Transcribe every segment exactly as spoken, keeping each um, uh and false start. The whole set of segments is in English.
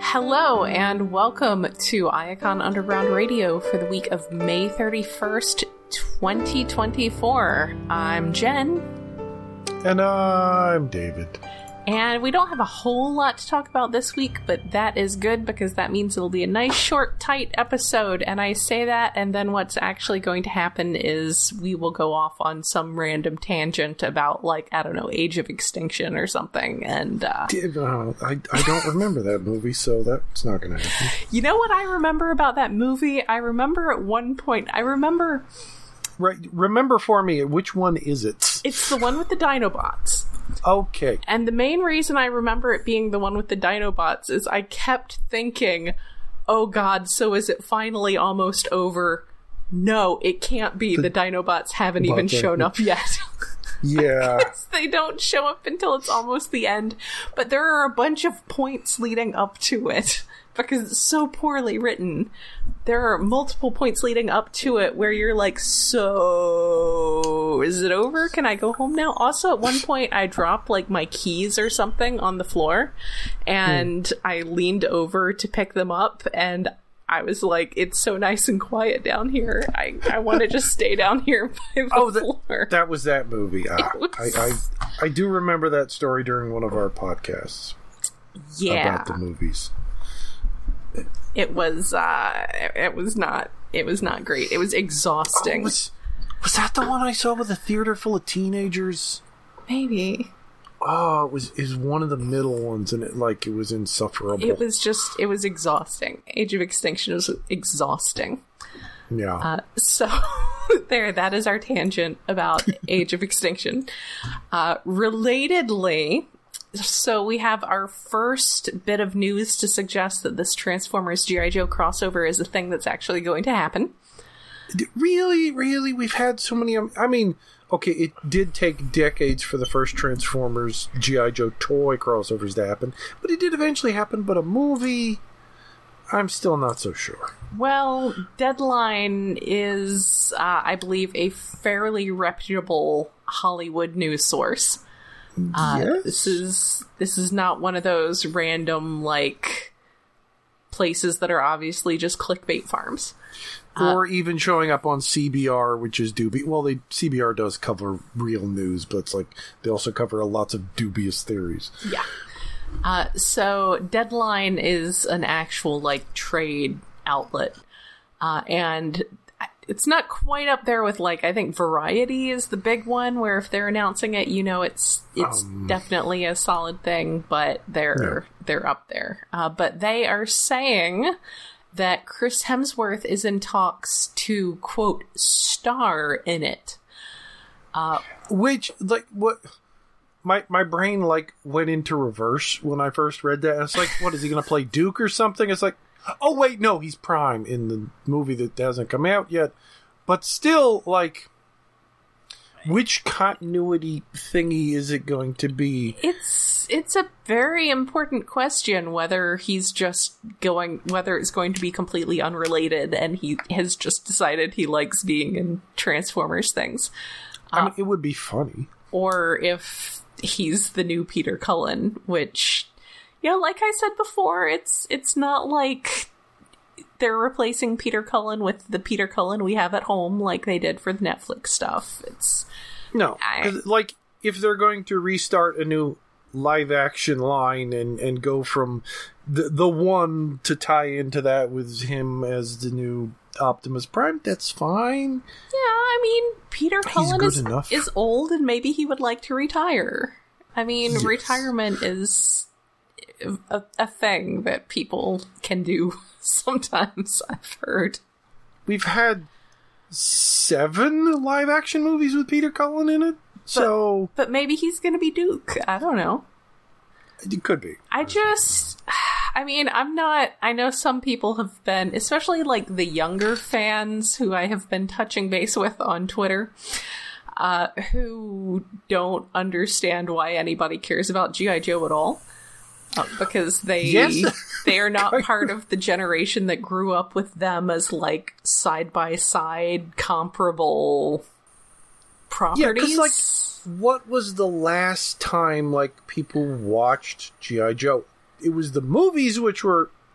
Hello and welcome to Iacon Underground Radio for the week of May thirty-first, twenty twenty-four. I'm Jen. And I'm David. And we don't have a whole lot to talk about this week, but that is good because that means it'll be a nice, short, tight episode. And I say that, and then what's actually going to happen is we will go off on some random tangent about, like, I don't know, Age of Extinction or something. And uh, uh, I, I don't remember that movie, so that's not going to happen. You know what I remember about that movie? I remember at one point, I remember... Right, remember for me, which one is it? It's the one with the Dinobots. Okay. And the main reason I remember it being the one with the Dinobots is I kept thinking, oh god, so is it finally almost over? No, it can't be. The, the Dinobots haven't even shown up yet. Yeah. They don't show up until it's almost the end. But there are a bunch of points leading up to it because it's so poorly written. There are multiple points leading up to it where you're like, so is it over? Can I go home now? Also, at one point, I dropped like my keys or something on the floor, and hmm. I leaned over to pick them up, and I was like, it's so nice and quiet down here. I, I want to just stay down here by the oh, floor. That, that was that movie. Ah, was... I, I I do remember that story during one of our podcasts. Yeah. About the movies. It was, uh, it was not, it was not great. It was exhausting. Oh, was, was that the one I saw with a theater full of teenagers? Maybe. Oh, it was, it was one of the middle ones, and it, like, it was insufferable. It was just, it was exhausting. Age of Extinction was exhausting. Yeah. Uh, so, there, that is our tangent about Age of Extinction. Uh, relatedly... So we have our first bit of news to suggest that this Transformers G I. Joe crossover is a thing that's actually going to happen. Really? Really? We've had so many... I mean, okay, it did take decades for the first Transformers G I. Joe toy crossovers to happen, but it did eventually happen, but a movie... I'm still not so sure. Well, Deadline is, uh, I believe, a fairly reputable Hollywood news source. Uh, yes. This is this is not one of those random, like, places that are obviously just clickbait farms. Or uh, even showing up on C B R, which is dubious. Well, they, C B R does cover real news, but it's like they also cover lots of dubious theories. Yeah. Uh, so Deadline is an actual, like, trade outlet. Uh, and... It's not quite up there with, like, I think Variety is the big one, where if they're announcing it, you know, it's it's um, definitely a solid thing, but they're yeah. they're up there. Uh, but they are saying that Chris Hemsworth is in talks to, quote, star in it. Uh, Which, like, what... My my brain, like, went into reverse when I first read that. It's like, what, is he going to play Duke or something? It's like... Oh, wait, no, he's Prime in the movie that hasn't come out yet. But still, like, which continuity thingy is it going to be? It's it's a very important question whether he's just going, whether it's going to be completely unrelated and he has just decided he likes being in Transformers things. I uh, mean, it would be funny. Or if he's the new Peter Cullen, which... Yeah, like I said before, it's it's not like they're replacing Peter Cullen with the Peter Cullen we have at home like they did for the Netflix stuff. It's No, I, like, if they're going to restart a new live-action line and, and go from the, the one to tie into that with him as the new Optimus Prime, that's fine. Yeah, I mean, Peter Cullen is, enough. is old and maybe he would like to retire. I mean, yes. Retirement is... A, a thing that people can do sometimes, I've heard. We've had seven live-action movies with Peter Cullen in it, so... But, but maybe he's going to be Duke. I don't know. It could be. I just... I mean, I'm not... I know some people have been, especially, like, the younger fans who I have been touching base with on Twitter, uh, who don't understand why anybody cares about G I. Joe at all. Uh, because they yes. they are not part of the generation that grew up with them as, like, side-by-side comparable properties. Yeah, because, like, what was the last time, like, people watched G I. Joe? It was the movies, which were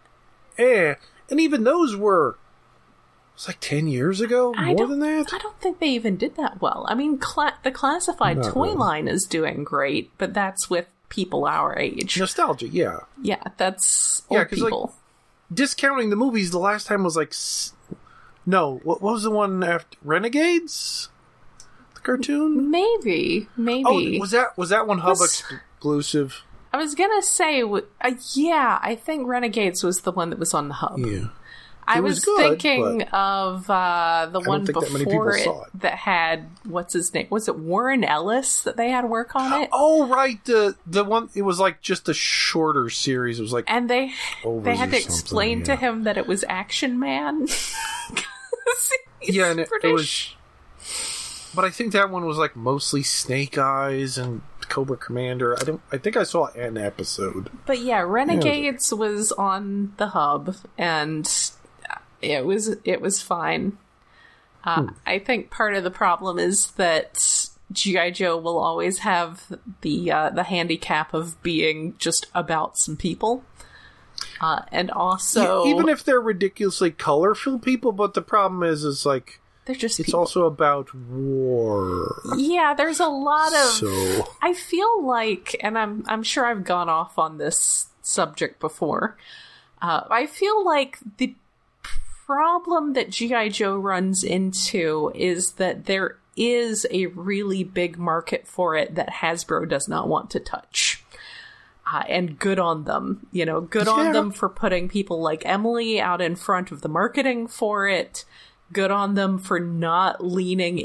eh. And even those were, it was like ten years ago? I More than that? I don't think they even did that well. I mean, cla- the classified Not toy really. line is doing great, but that's with people our age. Nostalgia, yeah. Yeah, that's old Yeah, 'cause, like, people. Discounting the movies, the last time was like... S- no, what, what was the one after... Renegades? The cartoon? Maybe, maybe. Oh, was that was that one Hub Was- exclusive? I was gonna say, w- uh, yeah, I think Renegades was the one that was on the hub. Yeah. I It was, was good, thinking but of uh, the don't one think that many people before it, saw it. that had, what's his name? Was it Warren Ellis that they had work on it? Oh, right. The the one, it was like just a shorter series. It was like... And they Overs they had to or something, explain to yeah. him that it was Action Man. Yeah, and it, it British. was... But I think that one was like mostly Snake Eyes and Cobra Commander. I don't. I think I saw an episode. But yeah, Renegades was on the hub, and it was it was fine. Uh, Hmm. I think part of the problem is that G I. Joe will always have the uh, the handicap of being just about some people, uh, and also Yeah, even if they're ridiculously colorful people, but the problem is, is like they're just it's people. also about war. Yeah, there's a lot of. So I feel like, and I'm I'm sure I've gone off on this subject before. Uh, I feel like the problem that G I. Joe runs into is that there is a really big market for it that Hasbro does not want to touch. Uh, and good on them. You know, good on Yeah. them for putting people like Emily out in front of the marketing for it. Good on them for not leaning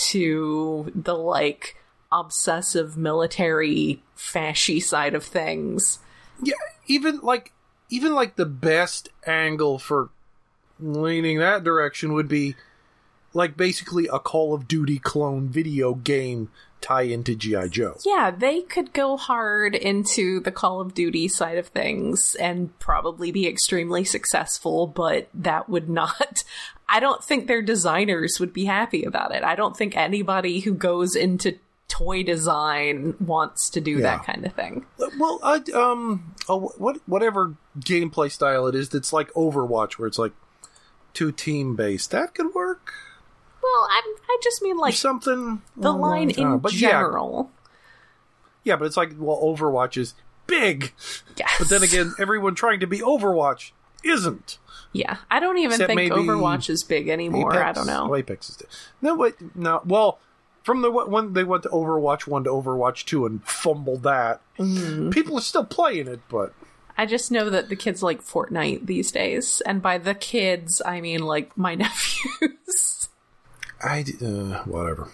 into the, like, obsessive military fashy side of things. yeah, even like even like the best angle for leaning that direction would be like basically a Call of Duty clone video game tie into G I. Joe. Yeah, they could go hard into the Call of Duty side of things and probably be extremely successful, but that would not... I don't think their designers would be happy about it. I don't think anybody who goes into toy design wants to do Yeah. that kind of thing. Well, I, um, oh, what whatever gameplay style it is, that's like Overwatch, where it's like two team based. That could work. Well, I, I just mean, Or like, something. the along line those in lines. But general. Yeah, yeah, but it's like, well, Overwatch is big, Yes. but then again, everyone trying to be Overwatch isn't. Yeah, I don't even Except think maybe Overwatch is big anymore. Apex. I don't know. Oh, Apex is. No, wait, no. Well, from the when they went to Overwatch one to Overwatch two and fumbled that, Mm. people are still playing it, but. I just know that the kids like Fortnite these days, and by the kids, I mean, like, my nephews. I uh, whatever.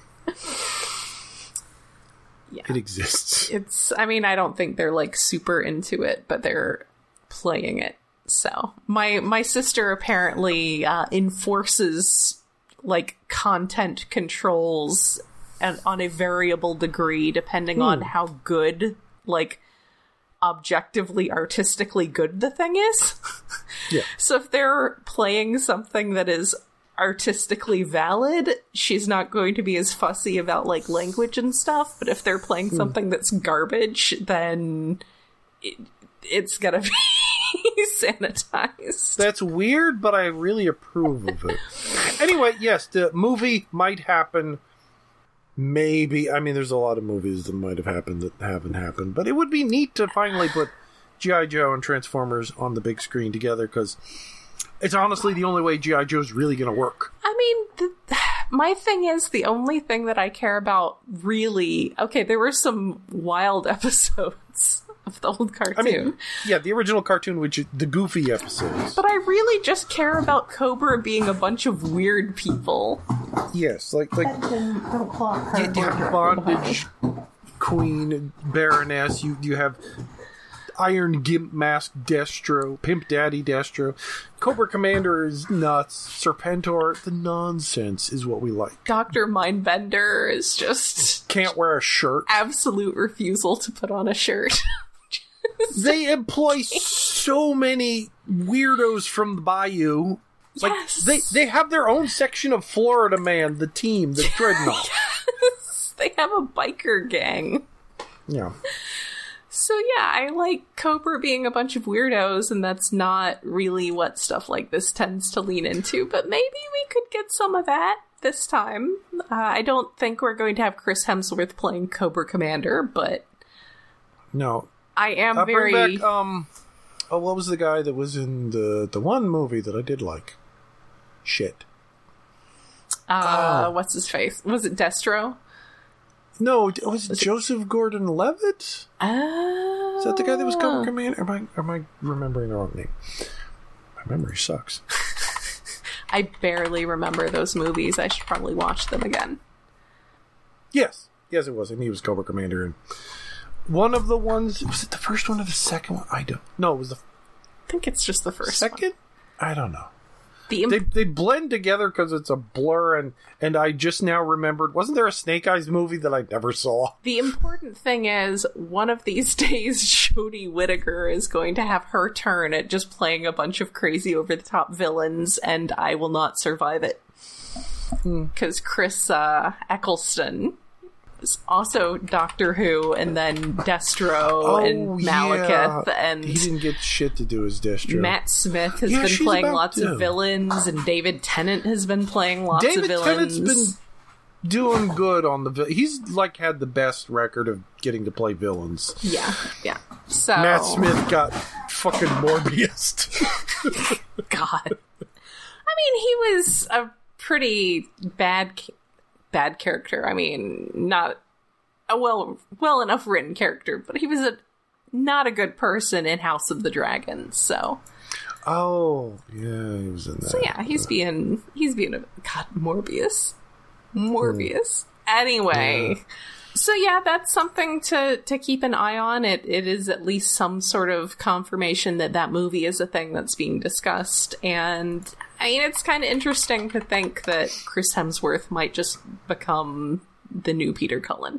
Yeah. It exists. It's, I mean, I don't think they're, like, super into it, but they're playing it. So, my, my sister apparently uh, enforces, like, content controls and on a variable degree depending on how good, like, objectively, artistically good the thing is. Yeah. So if they're playing something that is artistically valid, she's not going to be as fussy about, like, language and stuff. But if they're playing something that's garbage, then it, it's gonna be sanitized. That's weird, but I really approve of it. Anyway, yes, the movie might happen. Maybe. I mean, there's a lot of movies that might have happened that haven't happened, but it would be neat to finally put G I. Joe and Transformers on the big screen together, because it's honestly the only way G I. Joe's really going to work. I mean, the, my thing is, the only thing that I care about really... Okay, there were some wild episodes of the old cartoon. I mean, yeah, the original cartoon, which is the Goofy episodes. But I really just care about Cobra being a bunch of weird people. Yes, like like Don't claw you, you have Bondage Queen, Baroness. You you have Iron Gimp Mask Destro, Pimp Daddy Destro. Cobra Commander is nuts. Serpentor, the nonsense is what we like. Doctor Mindbender is just Can't wear a shirt. absolute refusal to put on a shirt. They employ so many weirdos from the Bayou. Like Yes. they they have their own section of Florida Man, the team, the Dreadnought. They have a biker gang. Yeah. So yeah, I like Cobra being a bunch of weirdos, and that's not really what stuff like this tends to lean into, but maybe we could get some of that this time. Uh, I don't think we're going to have Chris Hemsworth playing Cobra Commander, but... No. I am uh, very... Bring back, um... Oh, what was the guy that was in the, the one movie that I did like? Shit. Uh, oh. What's his face? Was it Destro? No, was it was Joseph it... Gordon-Levitt? Uh, Is that the guy that was Cobra Commander? Am I, am I remembering the wrong name? My memory sucks. I barely remember those movies. I should probably watch them again. Yes. Yes, it was. And he was Cobra Commander. And one of the ones... Was it the first one or the second one? I don't... No, it was the... I think it's just the first second? one. I don't know. The imp- they they blend together because it's a blur, and, and I just now remembered, wasn't there a Snake Eyes movie that I never saw? The important thing is, one of these days, Jodie Whittaker is going to have her turn at just playing a bunch of crazy over-the-top villains, and I will not survive it. Because hmm. Chris uh, Eccleston is also Doctor Who, and then Destro, oh, and Malekith, yeah. and... He didn't get shit to do as Destro. Matt Smith has yeah, been playing lots to. of villains, and David Tennant has been playing lots David of villains. David Tennant's been doing good on the... Vi- He's, like, had the best record of getting to play villains. Yeah, yeah. So Matt Smith got fucking Morbius. God. I mean, he was a pretty bad... bad character. I mean, not a well well enough written character, but he was a not a good person in House of the Dragon. So, oh yeah, he was in that. So yeah, he's being he's being a God Morbius, Morbius. Hmm. Anyway, yeah. So yeah, that's something to to keep an eye on. It it is at least some sort of confirmation that that movie is a thing that's being discussed, and I mean, it's kind of interesting to think that Chris Hemsworth might just become the new Peter Cullen.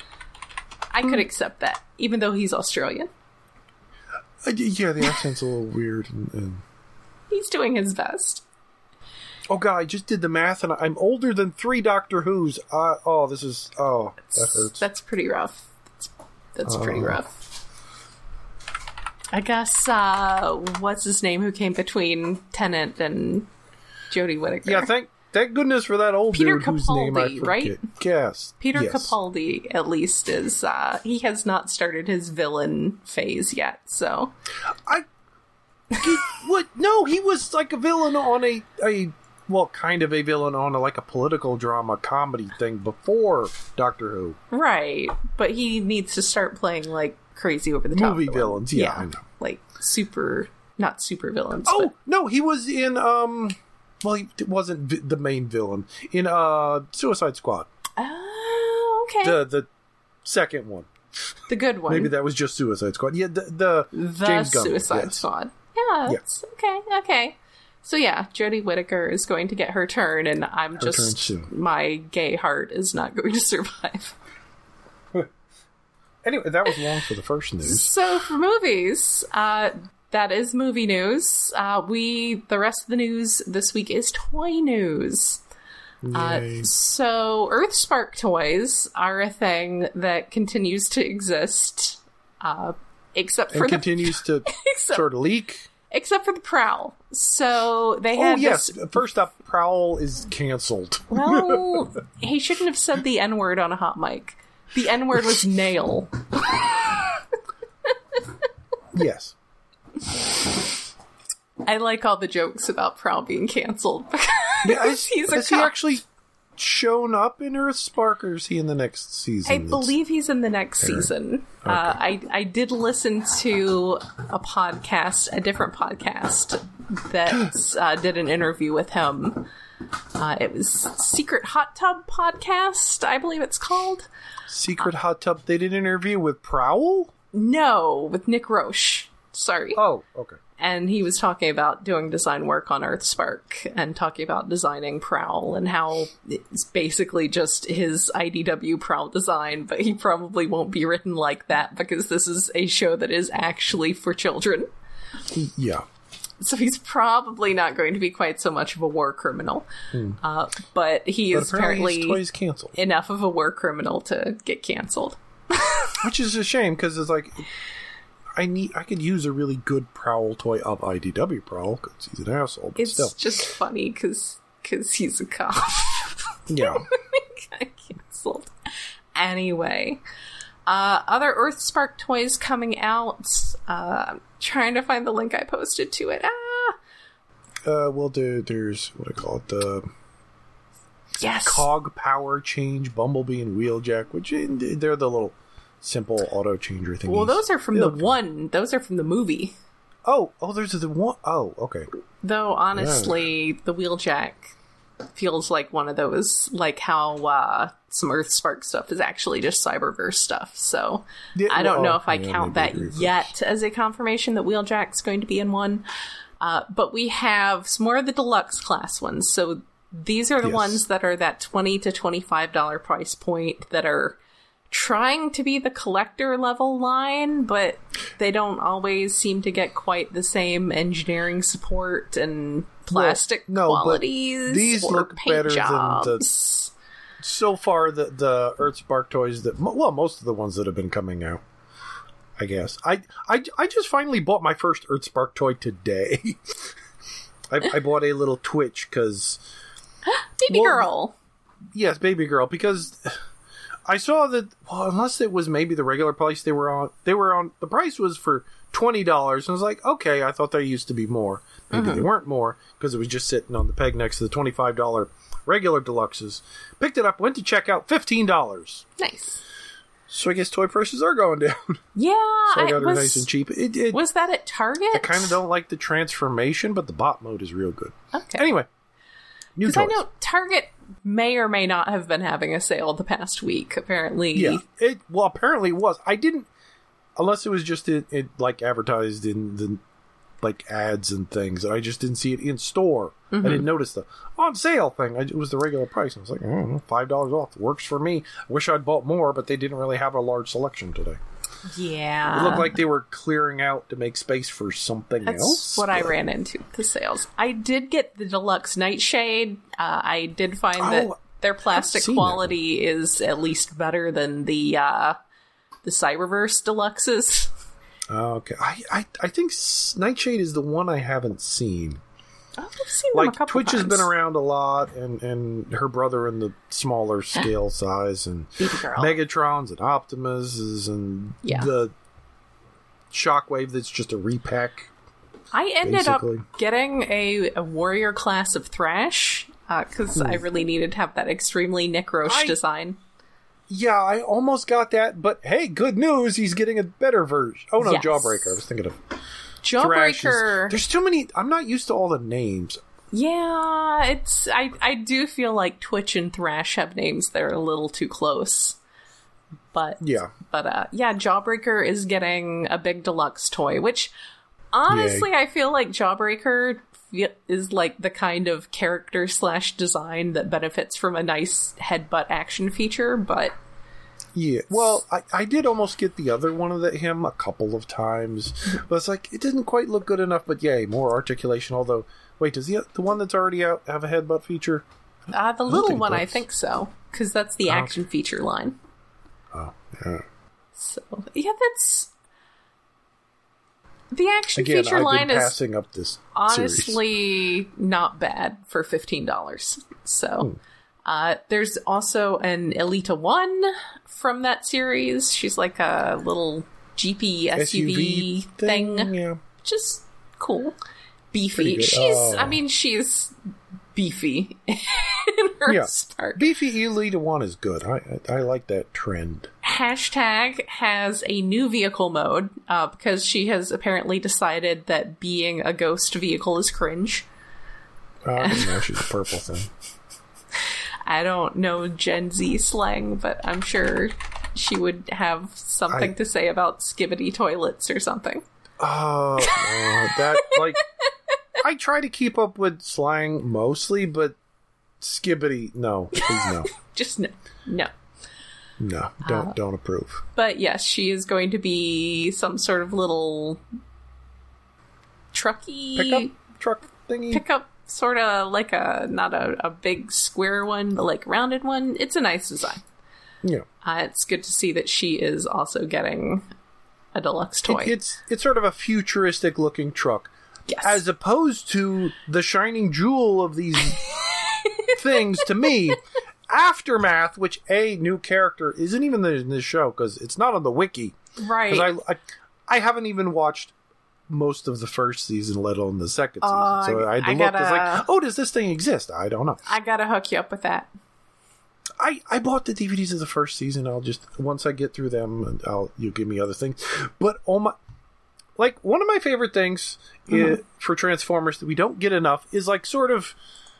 I could mm. accept that, even though he's Australian. Uh, yeah, the accent's a little weird. And, and... He's doing his best. Oh god, I just did the math, and I'm older than three Doctor Who's. Uh, oh, this is... Oh, that hurts. That's pretty rough. That's, that's uh, pretty rough. I guess, uh, what's his name who came between Tennant and Jodie Whittaker? Yeah, thank thank goodness for that old Peter dude Capaldi, whose name I forget. Right? Yes. Peter yes. Capaldi, at least, is, uh, he has not started his villain phase yet, so. I, he, what, no, he was like a villain on a, a, well, kind of a villain on a, like a political drama comedy thing before Doctor Who. Right, but he needs to start playing, like, crazy over-the-top movie villains, yeah, yeah, I know. Like, super, not super villains. Oh, but... no, he was in, um, well, he wasn't vi- the main villain, in, uh, Suicide Squad. Oh, okay. The, the second one. The good one. Maybe that was just Suicide Squad. Yeah, the, the, the James Gunn Suicide yes. Squad. Yeah, that's yeah. okay, okay. So yeah, Jodie Whittaker is going to get her turn, and I'm her just, my gay heart is not going to survive. Anyway, that was long for the first news. So for movies, uh, that is movie news. Uh, we, the rest of the news this week is toy news. Uh, so Earthspark toys are a thing that continues to exist, uh, except for and the... continues to except, sort of leak. Except for the Prowl. So they had Oh, yes. this... First up, Prowl is canceled. Well, he shouldn't have said the N-word on a hot mic. The N-word was nail. Yes. I like all the jokes about Prowl being canceled. Yeah, is, he's a has he actually shown up in Earthspark, or is he in the next season? I believe he's in the next there. season. Okay. Uh, I, I did listen to a podcast, a different podcast, that uh, did an interview with him. Uh, it was Secret Hot Tub Podcast, I believe it's called. Secret uh, Hot Tub? They did an interview with Prowl? No, with Nick Roche. Sorry. Oh, okay. And he was talking about doing design work on Earthspark and talking about designing Prowl and how it's basically just his I D W Prowl design, but he probably won't be written like that because this is a show that is actually for children. Yeah. So he's probably not going to be quite so much of a war criminal. Hmm. Uh, but he but is apparently, apparently his toys canceled. enough of a war criminal to get canceled. Which is a shame, because it's like, I need, I could use a really good Prowl toy of I D W Prowl, because he's an asshole, but it's still. just funny, because he's a cop. Yeah. Got canceled. Anyway. Uh, other Earthspark toys coming out. Uh, trying to find the link I posted to it. Ah! Uh, well, there, there's, what do I call it, the... Yes. Cog power change, Bumblebee and Wheeljack, which they're the little simple auto changer thingies. Well, those are from they the look... one. Those are from the movie. Oh, oh, there's the one. Oh, okay. Though, honestly, yeah. the Wheeljack feels like one of those, like how uh, some Earthspark stuff is actually just Cyberverse stuff. So yeah, I don't well, know if I yeah, count that yet as a confirmation that Wheeljack's going to be in one. Uh, but we have some more of the deluxe class ones. So these are the yes. ones that are that twenty to twenty-five dollars price point that are trying to be the collector level line, but they don't always seem to get quite the same engineering support and plastic well, no, qualities. These or look paint better jobs. than the. So far, the the Earthspark toys that well, most of the ones that have been coming out. I guess I I, I just finally bought my first Earthspark toy today. I, I bought a little Twitch because. Baby well, girl. Yes, baby girl, because I saw that. Well, unless it was maybe the regular price they were on, they were on. The price was for twenty dollars, and I was like, okay, I thought they used to be more. Maybe mm-hmm. they weren't more because it was just sitting on the peg next to the twenty-five dollar regular deluxes. Picked it up, went to check out, fifteen dollars. Nice. So I guess toy prices are going down. Yeah, so I got I it was, nice and cheap. It, it, was that at Target? I kind of don't like the transformation, but the bot mode is real good. Okay. Anyway. Because I know Target may or may not have been having a sale the past week, apparently. Yeah, it well, apparently it was. I didn't, unless it was just it, it like advertised in the like ads and things, and I just didn't see it in store. Mm-hmm. I didn't notice the on sale thing. I, it was the regular price. I was like, I don't know, five dollars off works for me. I wish I'd bought more, but they didn't really have a large selection today. Yeah. It looked like they were clearing out to make space for something That's else. That's what but... I ran into, the sales. I did get the deluxe Nightshade. Uh, I did find oh, that their plastic quality is at least better than the uh, the Cyberverse deluxes. Okay. I, I, I think Nightshade is the one I haven't seen. I've seen like, them a couple Twitch times. has been around a lot, and, and her brother in the smaller scale size, and Megatrons and Optimuses, and yeah. the Shockwave that's just a repack. I ended basically. up getting a, a warrior class of Thrash, because uh, I really needed to have that extremely Nick Roche I, design. Yeah, I almost got that, but hey, good news, he's getting a better version. Oh no, yes. Jawbreaker, I was thinking of... Jawbreaker. There's too many. I'm not used to all the names. Yeah, it's. I, I do feel like Twitch and Thrash have names that are a little too close. But yeah, but uh, yeah, Jawbreaker is getting a big deluxe toy, which honestly, Yay. I feel like Jawbreaker is like the kind of character slash design that benefits from a nice headbutt action feature, but. Yeah, well, I, I did almost get the other one of the, him a couple of times, but it's like, it didn't quite look good enough, but yay, more articulation, although, wait, does the, the one that's already out have a headbutt feature? Uh, the little one, I think so, because that's the action okay. feature line. Oh, yeah. So, yeah, that's... The action Again, feature I've line been is passing up this honestly series. Not bad for fifteen dollars, so... Hmm. Uh, there's also an Elita one from that series. She's like a little Jeepy S U V, S U V thing. thing. Yeah. Just cool. Beefy. She's, oh. I mean, she's beefy in her yeah. spark. Beefy Elita one is good. I, I I like that trend. Hashtag has a new vehicle mode uh, because she has apparently decided that being a ghost vehicle is cringe. Oh, I didn't know she's a purple thing. I don't know Gen Z slang, but I'm sure she would have something I, to say about skibbity toilets or something. Oh, uh, that, like, I try to keep up with slang mostly, but skibbity, no, please no. Just no. No. No, don't, uh, don't approve. But yes, she is going to be some sort of little trucky... Pickup truck thingy? Pickup. Sort of like a, not a, a big square one, but like rounded one. It's a nice design. Yeah. Uh, it's good to see that she is also getting a deluxe toy. It, it's it's sort of a futuristic looking truck. Yes. As opposed to the shining jewel of these things to me, Aftermath, which a new character isn't even in this show because it's not on the wiki. Right. Because I, I I haven't even watched most of the first season, let alone the second season. Uh, so I had to I look. gotta, I was like, oh, does this thing exist? I don't know. I gotta hook you up with that. I, I bought the D V Ds of the first season. I'll just once I get through them, I'll you'll give me other things. But oh my, like one of my favorite things mm-hmm. is, for Transformers that we don't get enough is like sort of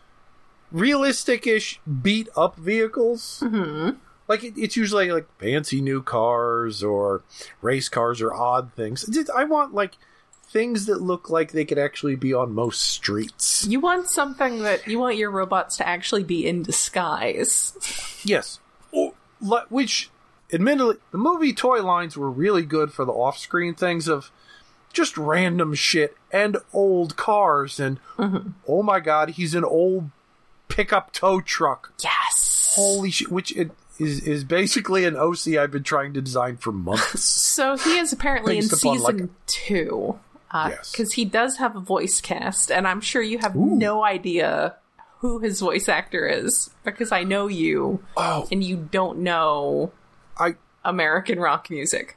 realistic-ish beat up vehicles. Mm-hmm. Like it, it's usually like fancy new cars or race cars or odd things. I want like things that look like they could actually be on most streets. You want something that you want your robots to actually be in disguise. Yes. Or, which, admittedly, the movie toy lines were really good for the off-screen things of just random shit and old cars. And, mm-hmm. oh my god, he's an old pickup tow truck. Yes. Holy shit. Which it is, is basically an O C I've been trying to design for months. So he is apparently in season like a- two. Uh, yes. Because he does have a voice cast, and I'm sure you have Ooh. no idea who his voice actor is, because I know you, oh. and you don't know I American rock music.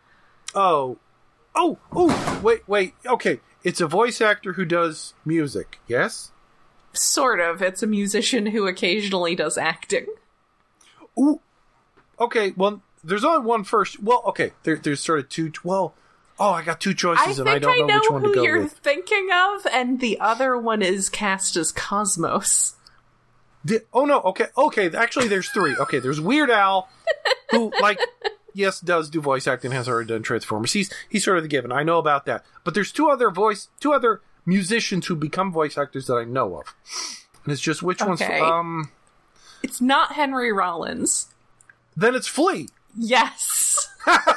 Oh. Oh, oh, wait, wait, okay. It's a voice actor who does music, yes? Sort of. It's a musician who occasionally does acting. Ooh. Okay, well, there's only one first. Well, okay, there, there's sort of two. Well, oh, I got two choices, I and I don't I know, know which one to who go you're with. thinking of, and the other one is cast as Cosmos. Did, oh no, okay, okay. Actually, there's three. Okay, there's Weird Al, who like, yes, does do voice acting, has already done Transformers. He's he's sort of the given. I know about that. But there's two other voice, two other musicians who become voice actors that I know of, and it's just which okay. one's um. It's not Henry Rollins. Then it's Flea. Yes.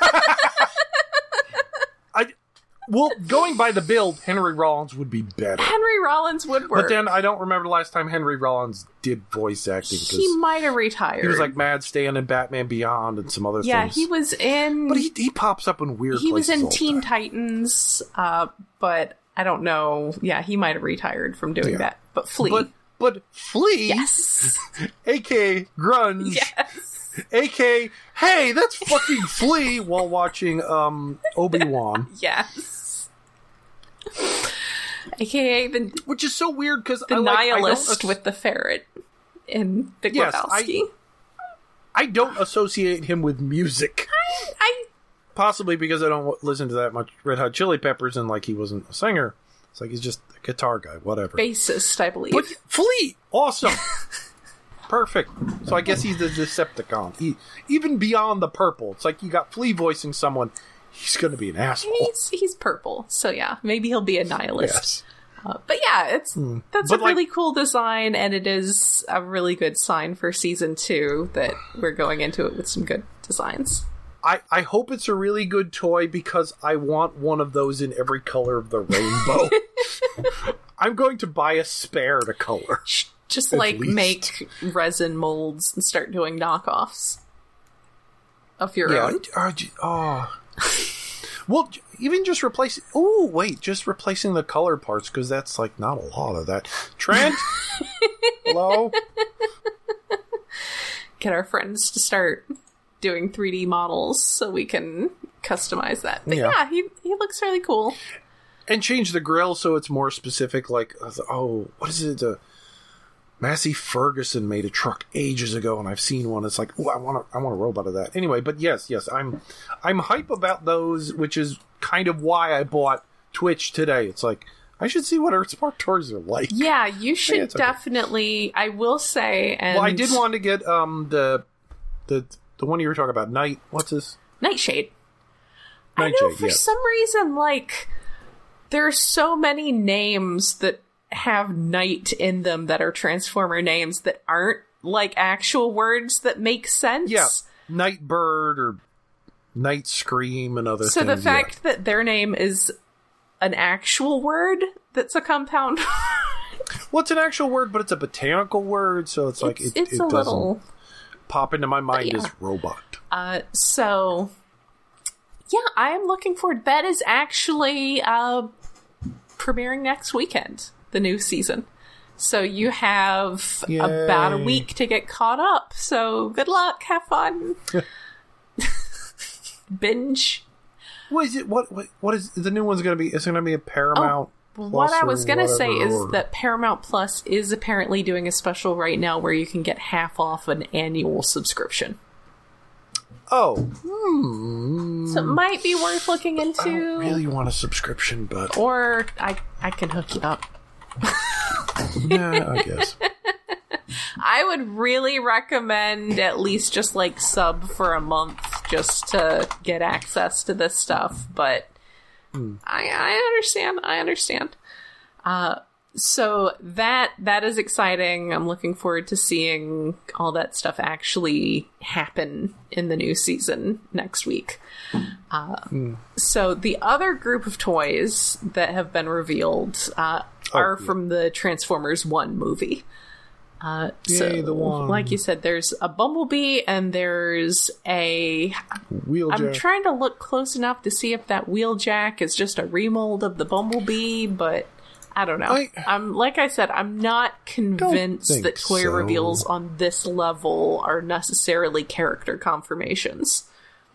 I. Well, going by the build, Henry Rollins would be better. Henry Rollins would work. But then I don't remember the last time Henry Rollins did voice acting. He might have retired. He was like Mad Stan in Batman Beyond and some other yeah, things. Yeah, he was in... But he he pops up in weird he places was in all Teen the time. Titans, uh, but I don't know. Yeah, he might have retired from doing Yeah. that. But Flea. But, but Flea, yes. a k a. Grunge, Yes. a k a. Hey, that's fucking Flea, while watching um, Obi-Wan. Yes. A K A the, Which is so weird because the I like, nihilist I don't, with the ferret in Big Yes, Lebowski. I, I don't associate him with music. I, I Possibly because I don't listen to that much Red Hot Chili Peppers and like he wasn't a singer. It's like he's just a guitar guy, whatever. bassist, I believe. But Flea, awesome. Perfect. So I guess he's the Decepticon. He, even beyond the purple, it's like you got Flea voicing someone. He's going to be an asshole. He's, he's purple, so yeah, maybe he'll be a nihilist. Yes. Uh, but yeah, it's Mm. that's But a like- really cool design, and it is a really good sign for season two that we're going into it with some good designs. I, I hope it's a really good toy because I want one of those in every color of the rainbow. I'm going to buy a spare to color. Just At like least. make resin molds and start doing knockoffs of your Yeah. own. uh, j- Oh. Well, j- even just replacing. Oh, wait, just replacing the color parts because that's like not a lot of that. Trent, hello. Get our friends to start doing three D models so we can customize that. But Yeah. yeah, he he looks really cool. And change the grill so it's more specific. Like, uh, oh, what is it? Uh, Massey Ferguson made a truck ages ago, and I've seen one. It's like, oh, I want a, I want a robot of that. Anyway, but yes, yes, I'm, I'm hype about those, which is kind of why I bought Twitch today. It's like I should see what our smart toys are like. Yeah, you should it's okay. definitely. I will say, and Well, I did want to get um the, the the one you were talking about. Night, what's this? Nightshade. I know Nightshade, for yes. some reason, like there are so many names that have night in them that are Transformer names that aren't like actual words that make sense. Yeah, Nightbird or Night Scream and other So things. the fact that their name is an actual word that's a compound. Well, it's an actual word, but it's a botanical word, so it's like it's it, it's it a doesn't. little. pop into my mind yeah. is robot. Uh, so, yeah, I am looking forward. That is actually uh, premiering next weekend, the new season. So you have Yay. about a week to get caught up. So good luck, have fun, binge. What is it? What what, what is the new one's going to be? Is it going to be a Paramount? Oh, what I was going to say is or... that Paramount Plus is apparently doing a special right now where you can get half off an annual subscription. Oh, hmm. So it might be worth looking into. I don't really want a subscription, but or I I can hook you up. Yeah, I guess. I would really recommend at least just like sub for a month just to get access to this stuff, but mm. I, I understand. I understand. Uh, so that that is exciting. I'm looking forward to seeing all that stuff actually happen in the new season next week. Uh, mm. So the other group of toys that have been revealed uh, oh, are yeah. from the Transformers one movie. Uh, Yay, so, the one. Like you said, there's a Bumblebee and there's a... Wheeljack. I'm trying to look close enough to see if that Wheeljack is just a remold of the Bumblebee, but I don't know. I, I'm Like I said, I'm not convinced that toy so. reveals on this level are necessarily character confirmations.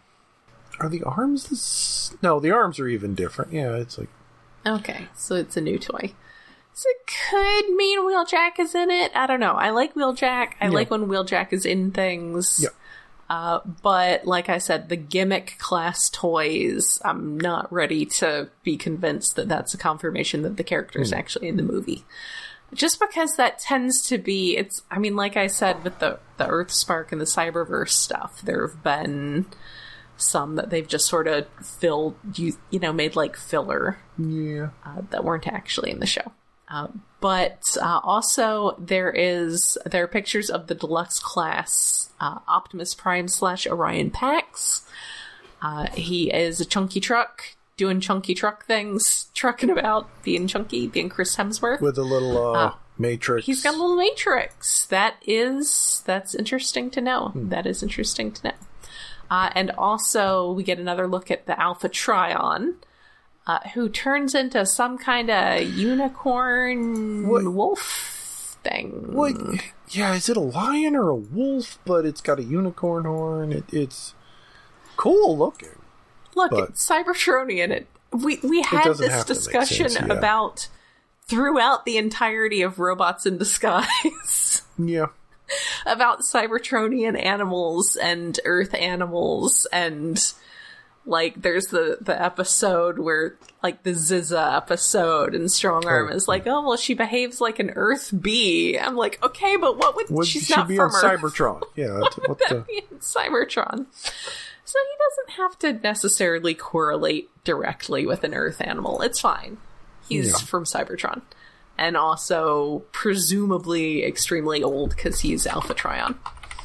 Are the arms this? No, the arms are even different. Yeah, it's like... Okay, so it's a new toy. So it could mean Wheeljack is in it. I don't know. I like Wheeljack. I yeah. like when Wheeljack is in things. Yeah. Uh, but like I said, the gimmick class toys, I'm not ready to be convinced that that's a confirmation that the character is mm. actually in the movie. Just because that tends to be, it's, I mean, like I said, with the, the Earthspark and the Cyberverse stuff, there have been some that they've just sort of filled, you, you know, made like filler. Yeah. Uh, that weren't actually in the show. Uh, but uh, also there is there are pictures of the deluxe class uh, Optimus Prime slash Orion Pax. Uh, he is a chunky truck doing chunky truck things, trucking about, being chunky, being Chris Hemsworth with a little uh, uh, Matrix. He's got a little Matrix. That is that's interesting to know. Hmm. That is interesting to know. Uh, and also we get another look at the Alpha Trion. Uh, who turns into some kind of unicorn what? wolf thing. What? Yeah, is it a lion or a wolf? But it's got a unicorn horn. It, it's cool looking. Look, it's Cybertronian. It, we we had this discussion sense, yeah. about throughout the entirety of Robots in Disguise. Yeah. About Cybertronian animals and Earth animals and... Like, there's the, the episode where, like, the Zizza episode and Strong Arm oh. is like, oh, well, she behaves like an Earth bee. I'm like, okay, but what would... Would she's she not be from on Earth. Cybertron? Yeah. What would that be in Cybertron? So he doesn't have to necessarily correlate directly with an Earth animal. It's fine. He's yeah. from Cybertron. And also, presumably, extremely old because he's Alpha Trion.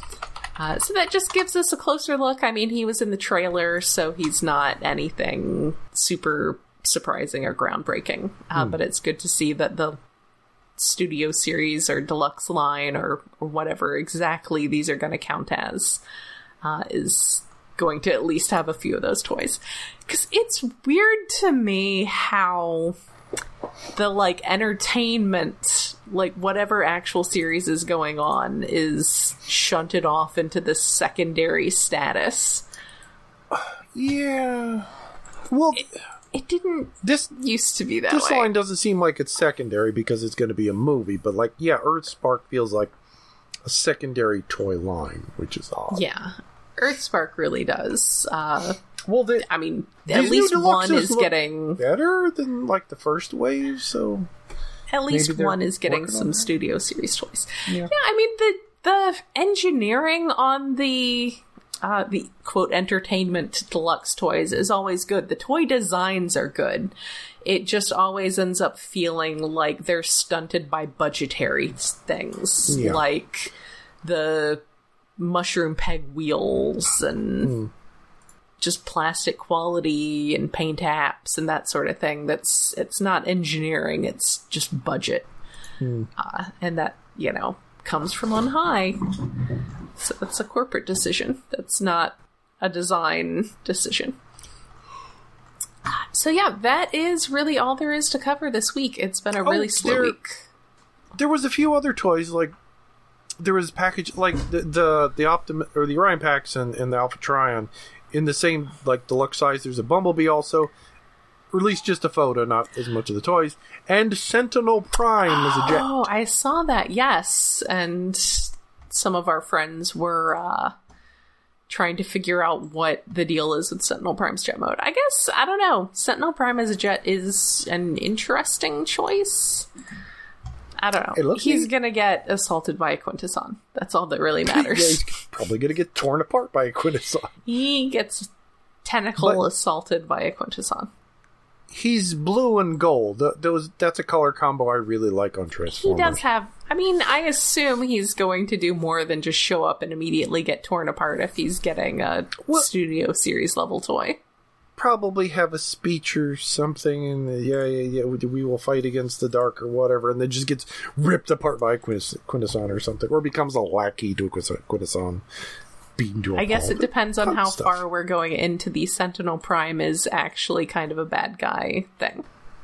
Uh, so that just gives us a closer look. I mean, he was in the trailer, so he's not anything super surprising or groundbreaking. Uh, mm. But it's good to see that the studio series or deluxe line or, or whatever exactly these are going to count as uh, is going to at least have a few of those toys. Because it's weird to me how the, like, entertainment, like, whatever actual series is going on is shunted off into this secondary status. Yeah. Well, it, it didn't this used to be that this way. line doesn't seem like it's secondary because it's going to be a movie, but, like, yeah, Earthspark feels like a secondary toy line, which is odd. Yeah. Earthspark really does. Uh, well, they, I mean, at least one is getting... better than, like, the first wave, so... At least one is getting some studio series toys. Yeah. yeah, I mean, the the engineering on the, uh, the quote, entertainment deluxe toys is always good. The toy designs are good. It just always ends up feeling like they're stunted by budgetary things. Yeah. Like the mushroom peg wheels and... Mm. just plastic quality and paint apps and that sort of thing. That's it's not engineering, it's just budget. Hmm. Uh, and that, you know, comes from on high. So it's a corporate decision. That's not a design decision. So yeah, that is really all there is to cover this week. It's been a really oh, slow there, week. There was a few other toys, like there was package like the the, the Optim or the Orion Pax and, and the Alpha Trion in the same like deluxe size. There's a Bumblebee also. Released just a photo, not as much of the toys. And Sentinel Prime is a jet. Oh, I saw that, yes. And some of our friends were uh, trying to figure out what the deal is with Sentinel Prime's jet mode. I guess, I don't know. Sentinel Prime as a jet is an interesting choice. I don't know. He's like... gonna get assaulted by a Quintesson. That's all that really matters. Yeah, he's probably gonna get torn apart by a Quintesson. He gets tentacle but... assaulted by a Quintesson. He's blue and gold. Those That's a color combo I really like on Transformers. He does have... I mean, I assume he's going to do more than just show up and immediately get torn apart if he's getting a well, Studio Series level toy. Probably have a speech or something, and yeah, yeah, yeah, we will fight against the dark or whatever, and then just gets ripped apart by a Quintesson or something, or becomes a lackey to a Quintesson. I guess it depends on how stuff. far we're going into the Sentinel Prime is actually kind of a bad guy thing.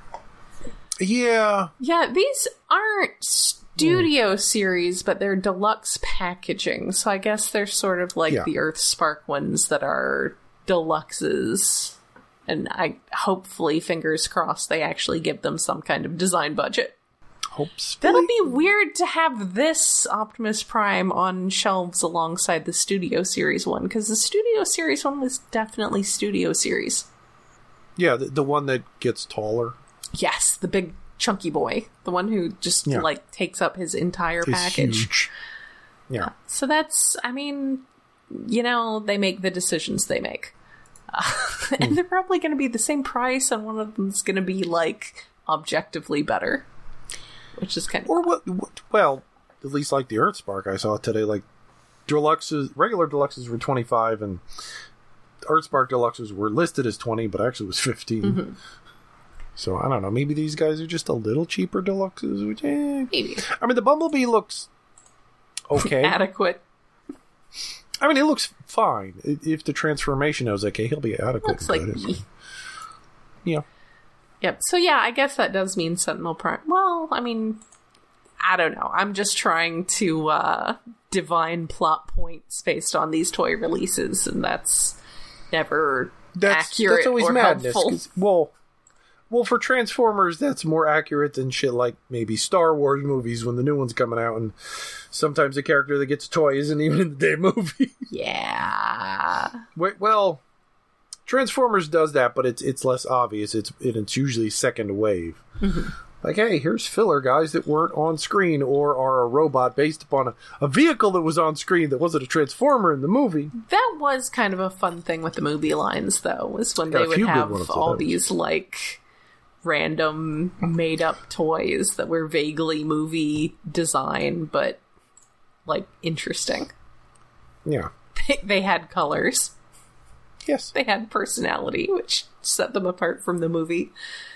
Yeah. Yeah, these aren't Studio mm. Series, but they're deluxe packaging, so I guess they're sort of like yeah. the Earthspark ones that are deluxes. And I hopefully, fingers crossed, they actually give them some kind of design budget. Hopes. That'll be weird to have this Optimus Prime on shelves alongside the Studio Series one, because the Studio Series one was definitely Studio Series. Yeah, the, the one that gets taller. Yes, the big chunky boy. The one who just, yeah. like, takes up his entire it's package. Huge. Yeah. So that's, I mean, you know, they make the decisions they make. Uh, mm. And they're probably going to be the same price, and one of them's going to be, like, objectively better. Which is kind of... Or what, what? Well, at least like the Earthspark I saw today, like, deluxes, regular deluxes were twenty-five, and Earthspark deluxes were listed as twenty, but actually was fifteen. Mm-hmm. So, I don't know, maybe these guys are just a little cheaper deluxes, which, eh. Maybe. I mean, the Bumblebee looks okay. Adequate. I mean, it looks fine. If the transformation is okay, he'll be adequate. Looks like me. Yeah. Yep. So yeah, I guess that does mean Sentinel Prime. Well, I mean, I don't know. I'm just trying to uh, divine plot points based on these toy releases, and that's never that's, accurate that's always or madness, helpful. Well, well, for Transformers, that's more accurate than shit like maybe Star Wars movies when the new one's coming out, and sometimes the character that gets a toy isn't even in the damn movie. Yeah. Wait, well... Transformers does that, but it's it's less obvious. It's it's usually second wave. Mm-hmm. Like, hey, here's filler guys that weren't on screen or are a robot based upon a, a vehicle that was on screen that wasn't a Transformer in the movie. That was kind of a fun thing with the movie lines, though, was when they would have all these, like, random made-up toys that were vaguely movie design, but, like, interesting. Yeah. They, they had colors. Yes. They had personality, which set them apart from the movie.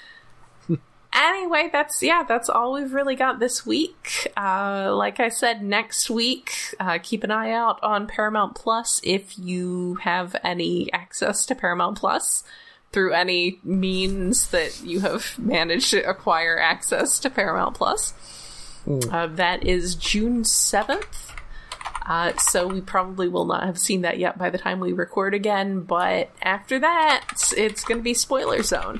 Anyway, that's, yeah, that's all we've really got this week. Uh, like I said, next week, uh, keep an eye out on Paramount Plus if you have any access to Paramount Plus through any means that you have managed to acquire access to Paramount Plus. Mm. Uh, that is June seventh. Uh, so we probably will not have seen that yet by the time we record again, but after that, it's going to be spoiler zone.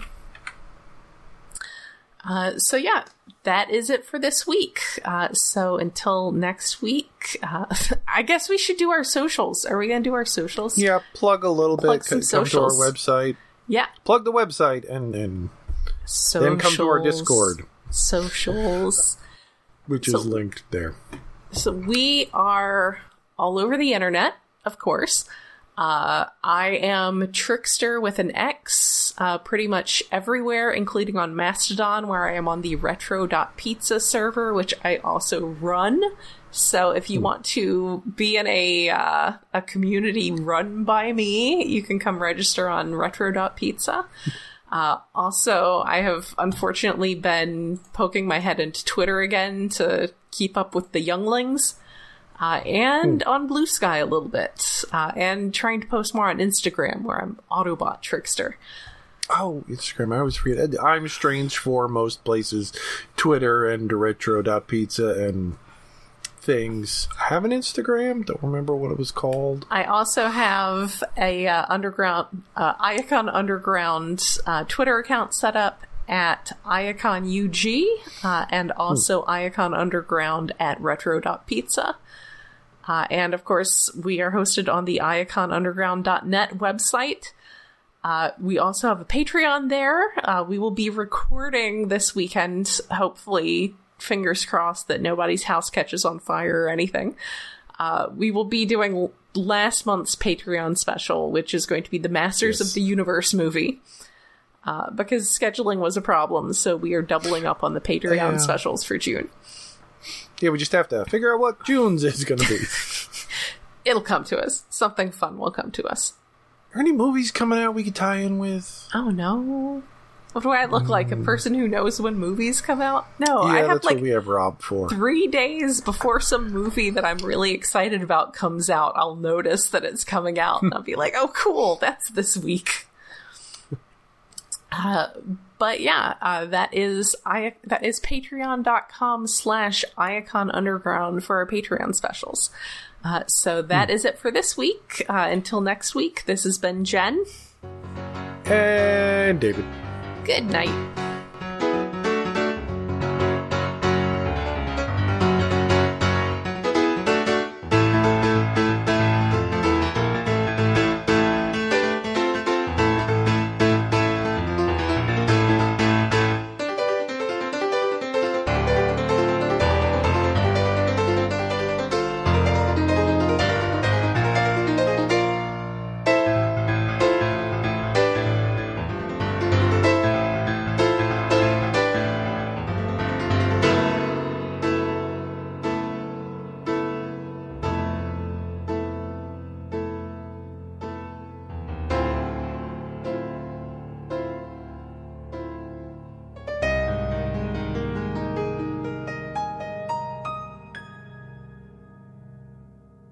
Uh, so yeah, that is it for this week. Uh, so until next week, uh, I guess we should do our socials. Are we going to do our socials? Yeah, plug a little plug bit. Some come socials. to our website. Yeah. Plug the website and, and then come to our Discord. Socials. Which so, is linked there. So we are all over the internet, of course. Uh, I am Trickster with an X, uh, pretty much everywhere, including on Mastodon, where I am on the retro.pizza server, which I also run. So if you want to be in a uh, a community run by me, you can come register on retro.pizza. Uh, also, I have unfortunately been poking my head into Twitter again to keep up with the younglings. Uh, and hmm. on Blue Sky a little bit. Uh, and trying to post more on Instagram, where I'm Autobot Trickster. Oh, Instagram. I always forget. I'm Strange for most places. Twitter and retro.pizza and things. I have an Instagram. Don't remember what it was called. I also have a uh, underground, uh, Iacon Underground uh, Twitter account set up at IaconUG, uh, and also hmm. Iacon Underground at retro.pizza. Uh, and, of course, we are hosted on the iacon underground dot net website. Uh, we also have a Patreon there. Uh, we will be recording this weekend, hopefully, fingers crossed that nobody's house catches on fire or anything. Uh, we will be doing last month's Patreon special, which is going to be the Masters yes. of the Universe movie. Uh, because scheduling was a problem, so we are doubling up on the Patreon yeah. specials for June. Yeah, we just have to figure out what June's is going to be. It'll come to us. Something fun will come to us. Are any movies coming out we could tie in with? Oh, no. What do I look mm. like? A person who knows when movies come out? No, yeah, I have that's like what we have Rob for. Three days before some movie that I'm really excited about comes out, I'll notice that it's coming out, and I'll be like, oh, cool, that's this week. Uh, but yeah, uh, that is I that is patreon.com slash Iacon Underground for our Patreon specials. Uh, so that mm. is it for this week. Uh, until next week, this has been Jen. And David. Good night.